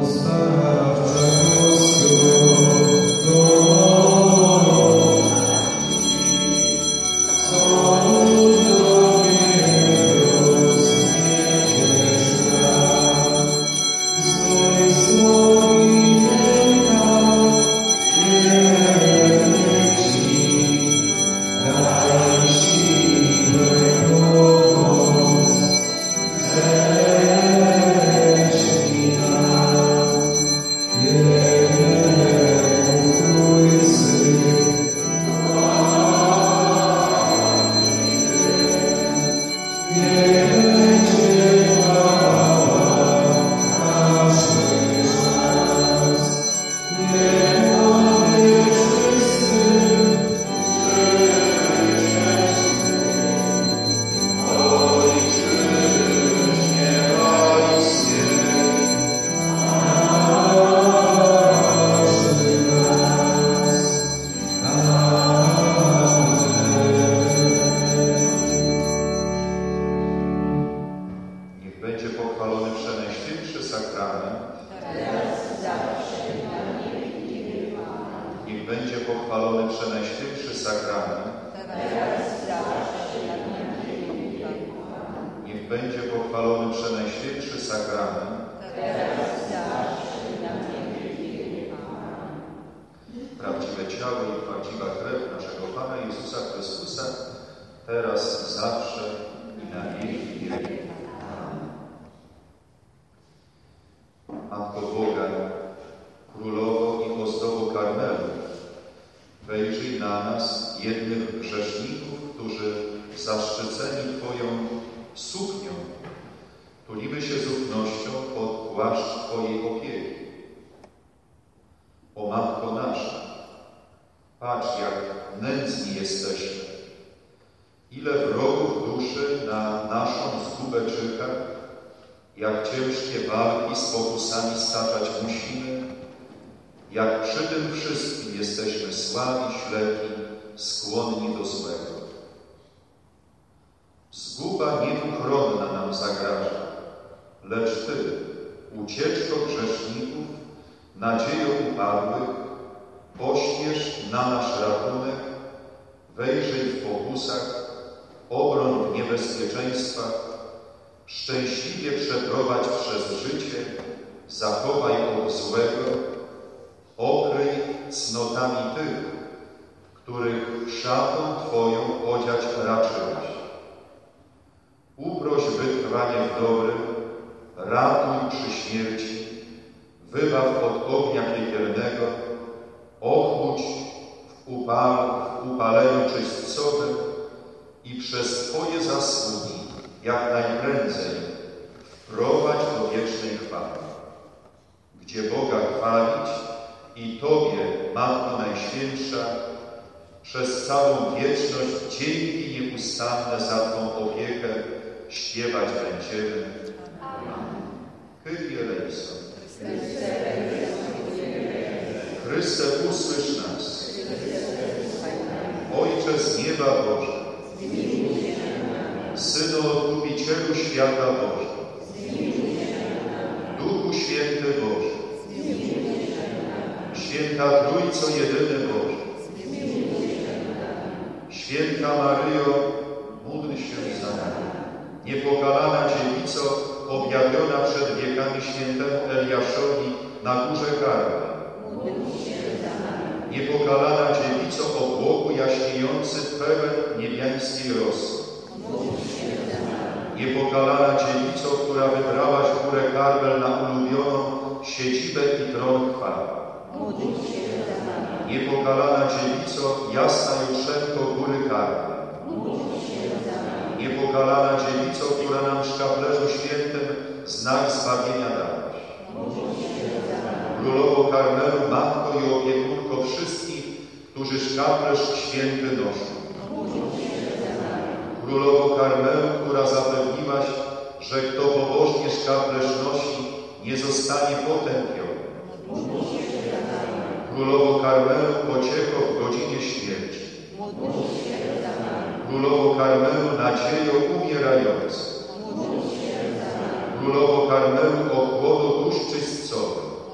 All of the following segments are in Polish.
Królowo Karmelu, ochłodo dusz czystcowych,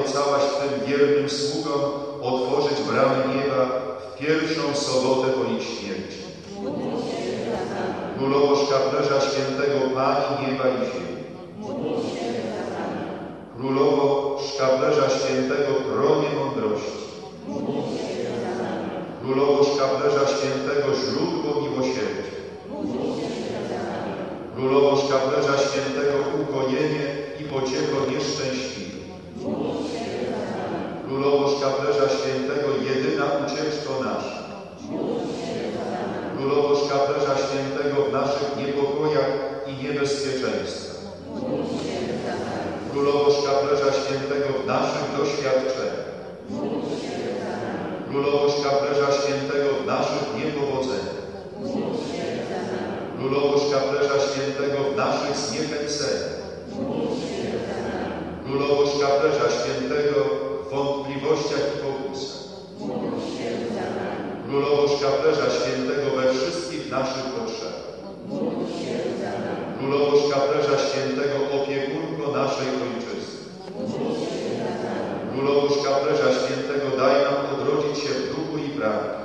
obiecałaś Twym wiernym sługom otworzyć bramy nieba w pierwszą sobotę po ich śmierci. Królowo Szkaplerza Świętego Pani nieba i ziemi. Królowo Szkaplerza Świętego Tronie mądrości. Królowo Szkaplerza Świętego źródło miłosierdzia. Królowo Szkaplerza Świętego ukojenie i pociecho nieszczęśliwych. Królowo Szkaplerza Świętego jedyna ucieczko nasza. Królowo Szkaplerza Świętego w naszych niepokojach i niebezpieczeństwach. Królowo Szkaplerza Świętego w naszych doświadczeniach. Królowo Szkaplerza Świętego w naszych niepowodzeniach. Królowo Szkaplerza Świętego w naszych zniechęceniach. Królowo Szkaplerza Świętego w wątpliwościach i pokusach. Królowo Szkaplerza Świętego we wszystkich naszych potrzebach. Królowo Szkaplerza Świętego opiekunko naszej Ojczyzny. Królowo Szkaplerza Świętego daj nam odrodzić się w duchu i prawdzie.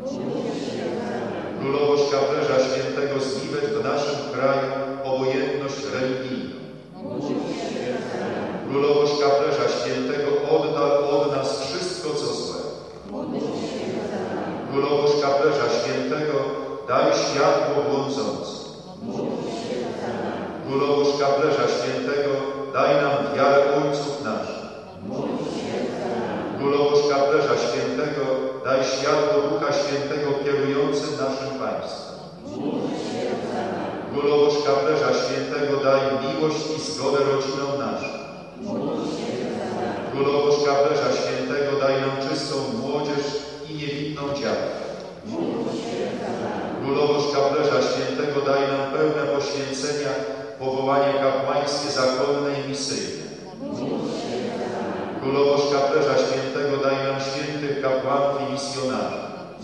Królowo Szkaplerza Świętego zniwecz w naszym kraju obojętność religijną. Królowo Szkaplerza Świętego oddal od nas wszystko, co złe. Królowo Szkaplerza Świętego daj światło błądzące. Królowo Szkaplerza Świętego daj nam wiarę ojców naszych. Królowo Szkaplerza Świętego daj światło Ducha Świętego kierującym naszym państwem. Królowo Szkaplerza Świętego daj miłość i zgodę rodzinom naszym. Królowo Szkaplerza Świętego daj nam czystą młodzież i niewinną dziatwę. Królowo Szkaplerza Świętego daj nam pełne poświęcenia, powołanie kapłańskie, zakonne i misyjne. Królowo Szkaplerza Świętego daj nam świętych kapłanów i misjonarzy.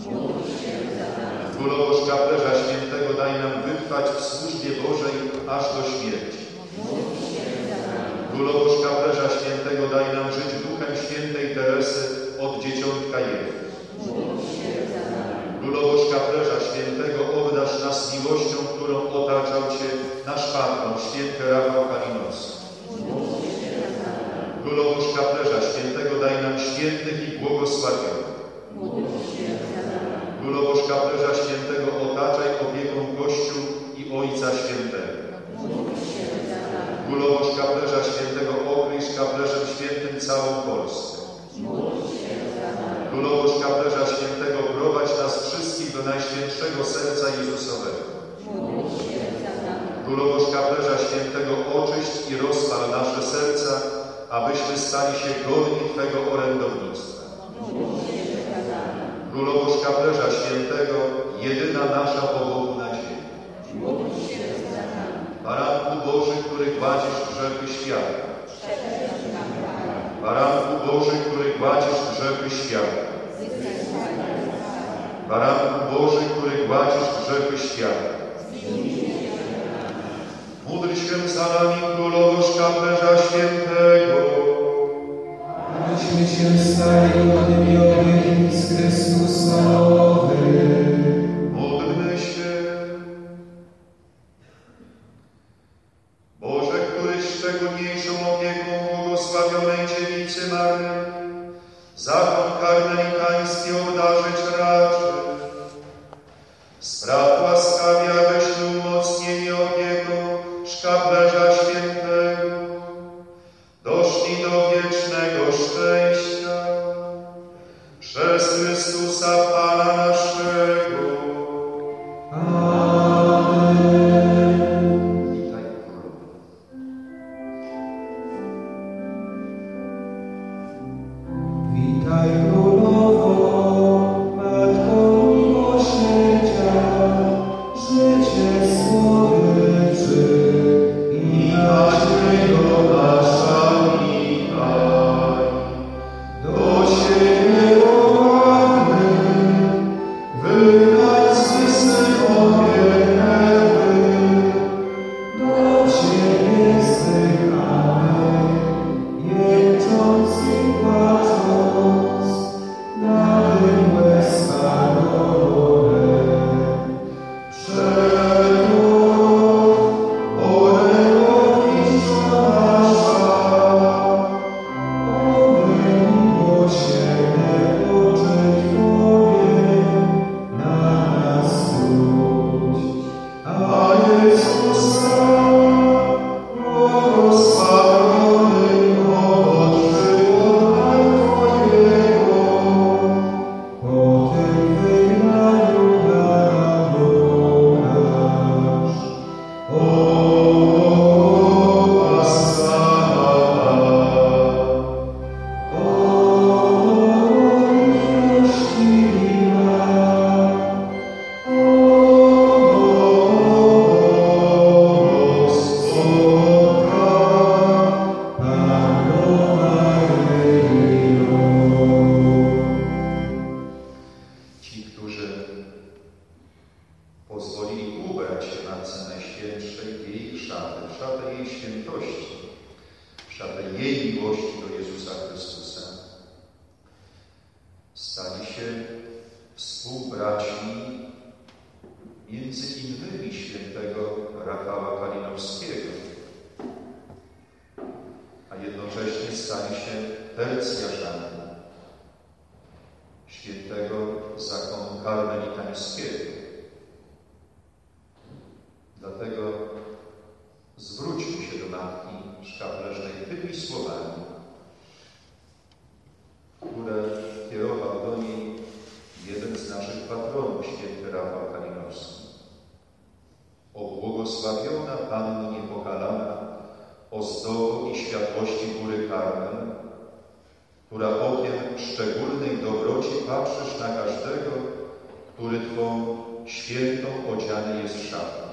Królowo Szkaplerza Świętego daj nam wytrwać w służbie Bożej aż do śmierci. Królowo Szkaplerza Świętego daj nam żyć duchem świętej Teresy od dzieciątka Jewy. Królowo Szkaplerza Świętego obdarz nas miłością, którą otaczał Cię nasz patron, święty Rafał Kalinowski. Królowo Szkaplerza Świętego daj nam świętych i błogosławionych. Królowo Szkaplerza Świętego otaczaj opieką Kościół i Ojca Świętego. Królowo Szkaplerza Świętego okryj szkaplerzem świętym całą Polskę. Królowo Szkaplerza Świętego prowadź nas wszystkich do Najświętszego Serca Jezusowego. Królowo Szkaplerza Świętego oczyść i rozpal nasze serca, abyśmy stali się godni Twego orędownictwa. Królowo Szkaplerza Świętego, jedyna nasza po Bogu nadzieja. Baranku Boży, który gładzisz grzechy świata. Baranku Boży, który gładzisz grzechy świata. Baranku Boży, który gładzisz grzechy świata. Módl się za nami, Królowo Szkaplerza Świętego. Abyśmy się stali godnymi obietnic Chrystusowych. Módlmy się. Boże, któryś szczególniejszą opieką błogosławionej Dziewicy Maryi zakon karmelitański obdarzyć raczy. Spraw łaskawie, abyśmy umocnieni opieką Szkaplerza Świętego doszli do wiecznego szczęścia. Przez Chrystusa Pana Najświętszej w jej szatę, w szatę jej świętości, w szatę jej miłości do Jezusa Chrystusa. Stali się współbraćmi między innymi świętego Rafała Kalinowskiego, a jednocześnie stali się tercjarzami świętego zakonu karmelitańskiego. Dlatego zwróćmy się do Matki Szkaplerznej tymi słowami, które kierował do niej jeden z naszych patronów, święty Rafał Kalinowski. O błogosławiona Panno niepokalana, ozdobo i światłości góry Karmel, która okiem szczególnej dobroci patrzysz na każdego, który Twą świętą odziany jest w szatę.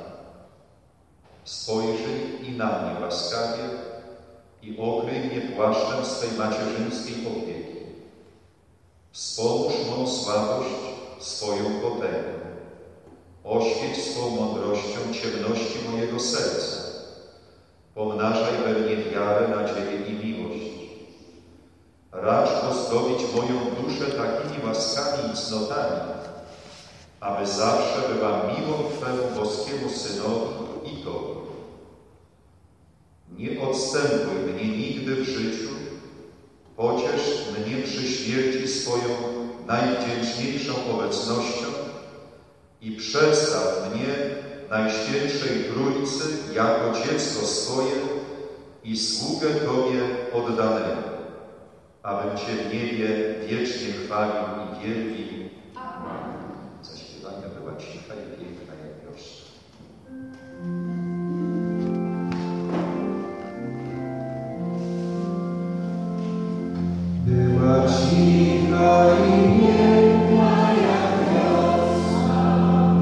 Spojrzyj i na mnie łaskawie i okryj mnie płaszczem swej macierzyńskiej opieki. Wspomóż mą słabość swoją potęgą. Oświeć swą mądrością ciemności mojego serca. Pomnażaj we mnie wiarę, nadzieję i miłość. Racz ozdobić moją duszę takimi łaskami i cnotami, aby zawsze była miłą Twemu boskiemu Synowi i Tobie. Nie odstępuj mnie nigdy w życiu, pociesz mnie przy śmierci swoją najwdzięczniejszą obecnością i przedstaw mnie Najświętszej Trójcy jako dziecko swoje i sługę Tobie oddanego, abym Cię w niebie wiecznie chwalił i wielbił. Amen. Zaśpiewania była cicha i piękna jak wiosna. Była cicha i piękna jak wiosna,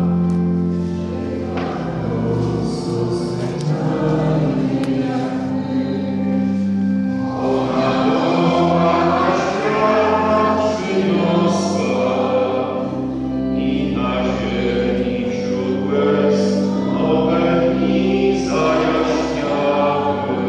żyła prosto zwyczajnie jak my. Ona była na świat przyniosła i na ziemi wśród łez nowe dni zajaśniały.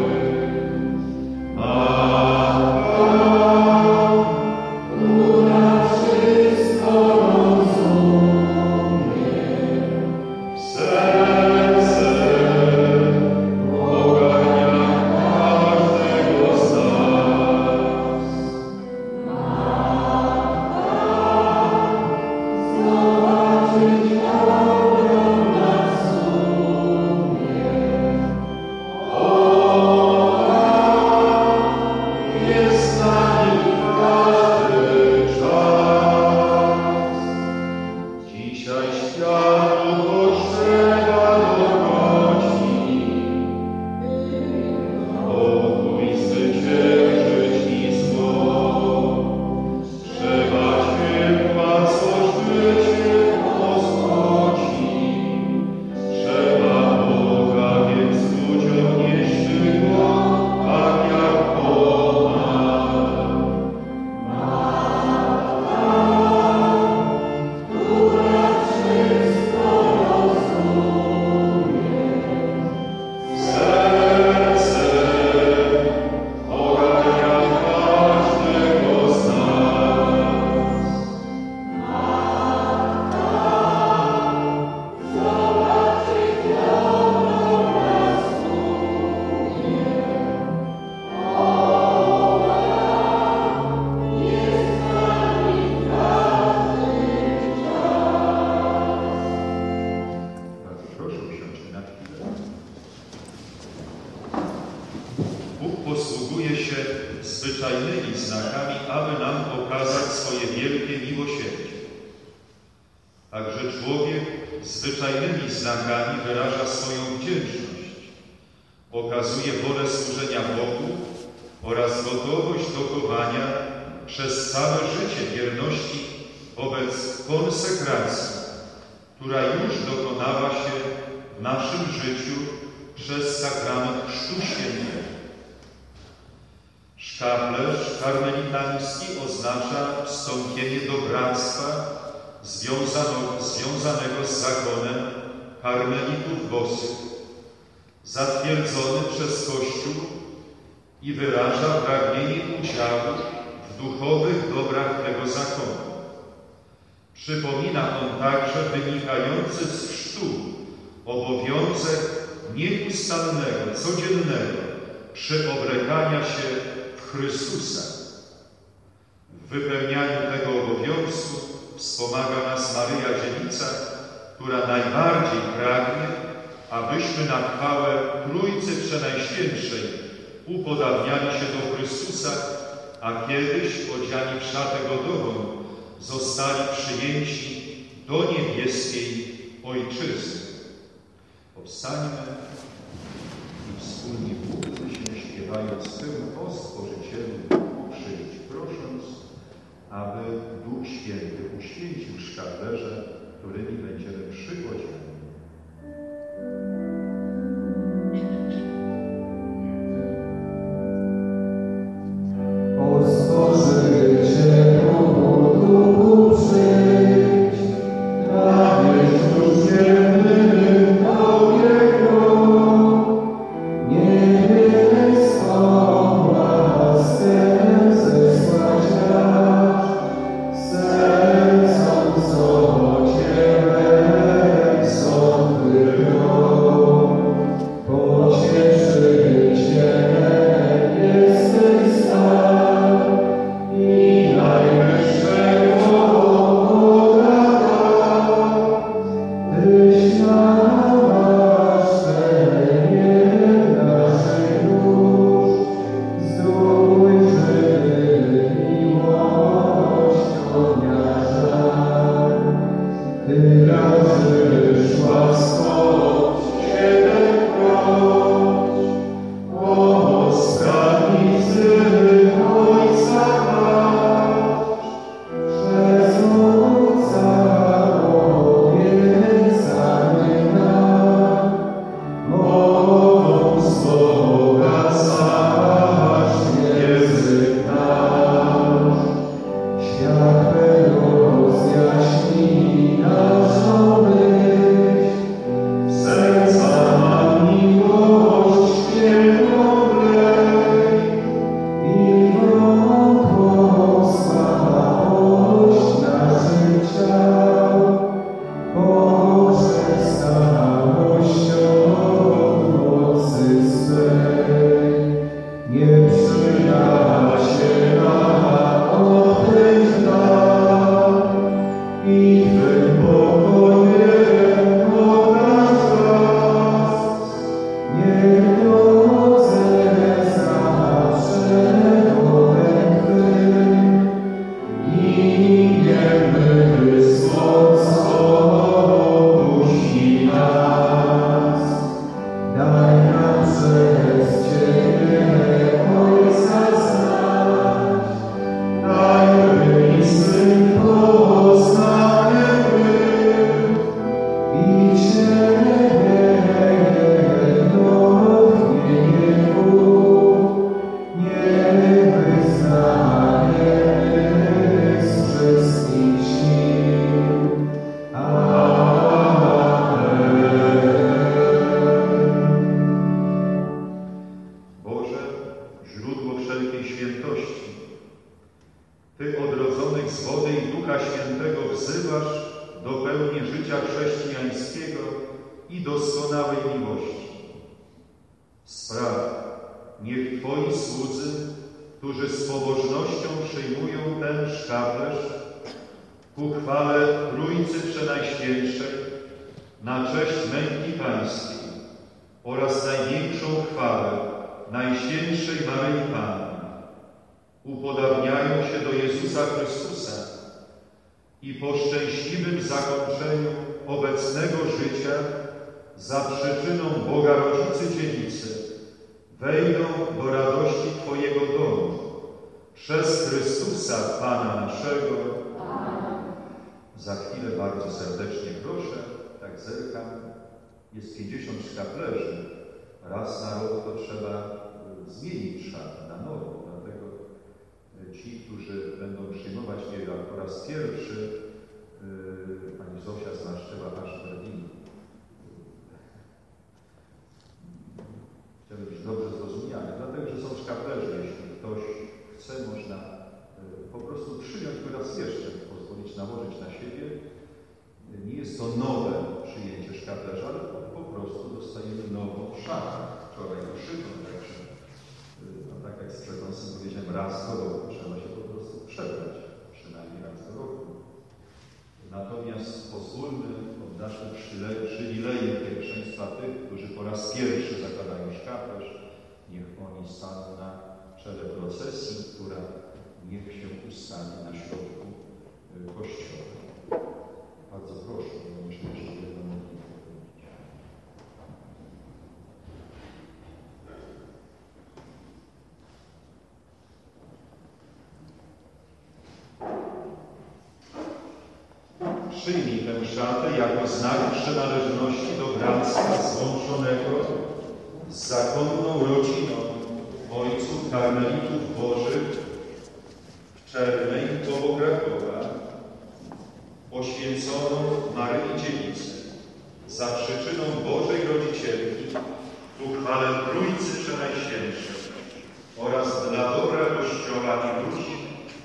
posługuje się zwyczajnymi znakami, aby nam okazać swoje wielkie miłosierdzie. Także człowiek zwyczajnymi znakami wyraża swoją wdzięczność, okazuje wolę służenia Bogu oraz gotowość dochowania przez całe życie wierności wobec konsekracji, która już dokonała się w naszym życiu przez sakrament Chrztu Świętego. Szkaplerz karmelitański oznacza wstąpienie do bractwa związanego z zakonem karmelitów bosych, zatwierdzony przez Kościół i wyraża pragnienie udziału w duchowych dobrach tego zakonu. Przypomina on także wynikający z chrztu obowiązek nieustannego, codziennego przyobrekania się w Chrystusa. W wypełnianiu tego obowiązku wspomaga nas Maryja Dziewica, która najbardziej pragnie, abyśmy na chwałę Trójcy Przenajświętszej upodabniali się do Chrystusa, a kiedyś, odziani w szatę godową, zostali przyjęci do niebieskiej Ojczyzny. Powstańmy i wspólnie módlmy się, śpiewając hymn o Stworzycielu przyjdź, prosząc, aby Duch Święty uświęcił szkawlerze, którymi będziemy przychodzili. Za chwilę bardzo serdecznie proszę, tak zerkam, jest 50 szkaplerzy. Raz na rok to trzeba zmienić szat na nowo, dlatego ci, którzy będą przyjmować mnie po raz pierwszy, pani Zosia zmarszczyła aż brwi. mszach. Wczoraj to Szymon, także no tak jak z Przednosem powiedziałem, raz do roku trzeba się po prostu przebrać, przynajmniej raz do roku. Natomiast pozwólmy, oddaszmy przywilejem pierwszeństwa tych, którzy po raz pierwszy zakładają szkaplerz. Niech oni staną na czele procesji, która niech się ustali na środku Kościoła. Bardzo proszę, bo myślę, że jedno modlitwę powiedzieć. Przyjmij tę szatę jako znak przynależności do bractwa złączonego z zakonną rodziną ojców karmelitów Bożych w Czernej koło Krakowa, poświęconą Maryi Dziewicy za przyczyną Bożej Rodzicielki ku chwale Trójcy Przenajświętszej oraz dla dobra Kościoła i ludzi